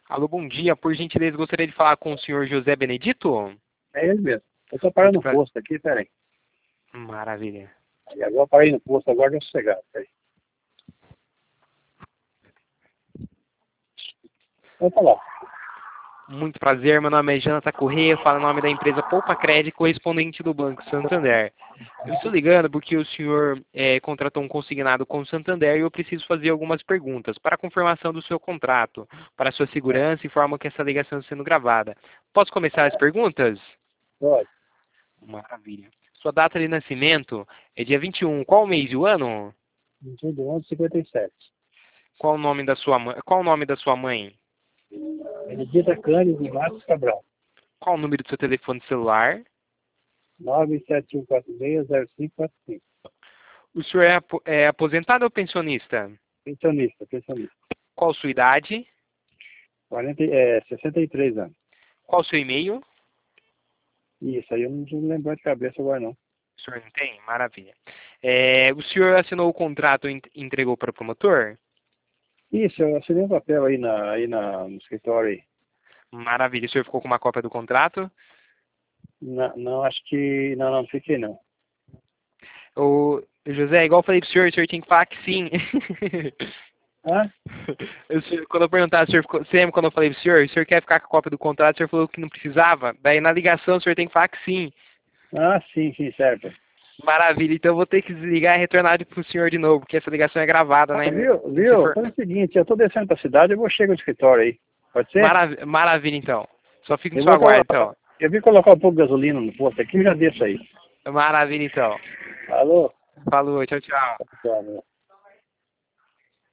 Alô, bom dia. Por gentileza, gostaria de falar com o senhor José Benedito? É ele mesmo. Eu tô parando no Pra- posto aqui, peraí. Maravilha. Aí agora eu parei no posto, agora já sossegado, peraí. Vamos falar. Muito prazer, meu nome é Jonathan Corrêa, eu falo em nome da empresa Poupa Crédito, correspondente do Banco Santander. Eu estou ligando porque o senhor contratou um consignado com o Santander e eu preciso fazer algumas perguntas para a confirmação do seu contrato, para a sua segurança e forma que essa ligação está sendo gravada. Posso começar as perguntas? Pode. Maravilha. Sua data de nascimento é dia 21. Qual o mês e o ano? 21/11/57. Qual o nome da sua mãe? Qual o nome da sua mãe? Benedita Cândido de Matos Cabral. Qual o número do seu telefone celular? 971460545. O senhor é aposentado ou pensionista? Pensionista. Qual sua idade? 63 anos. Qual o seu e-mail? Isso aí eu não lembro de cabeça agora não. O senhor não tem? Maravilha. O senhor assinou o contrato e entregou para o promotor? Isso, eu assinei um papel no escritório aí. Maravilha. O senhor ficou com uma cópia do contrato? Não, acho que. Não fiquei não. O José, igual eu falei pro senhor tinha que falar que sim. Hã? Quando eu perguntar, você lembra quando eu falei pro senhor? O senhor quer ficar com a cópia do contrato? O senhor falou que não precisava. Daí na ligação o senhor tem que falar que sim. Ah, sim, certo. Maravilha, então eu vou ter que desligar e retornar pro senhor de novo, porque essa ligação é gravada, né? Viu? Faz o seguinte, eu tô descendo pra cidade, eu vou chegar no escritório aí. Pode ser? Maravilha, então. Só fico no Eu seu vou aguardo, então. eu vim colocar um pouco de gasolina no posto aqui e já desço aí. Maravilha, então. Alô? Falou, tchau, tchau. Tchau, meu.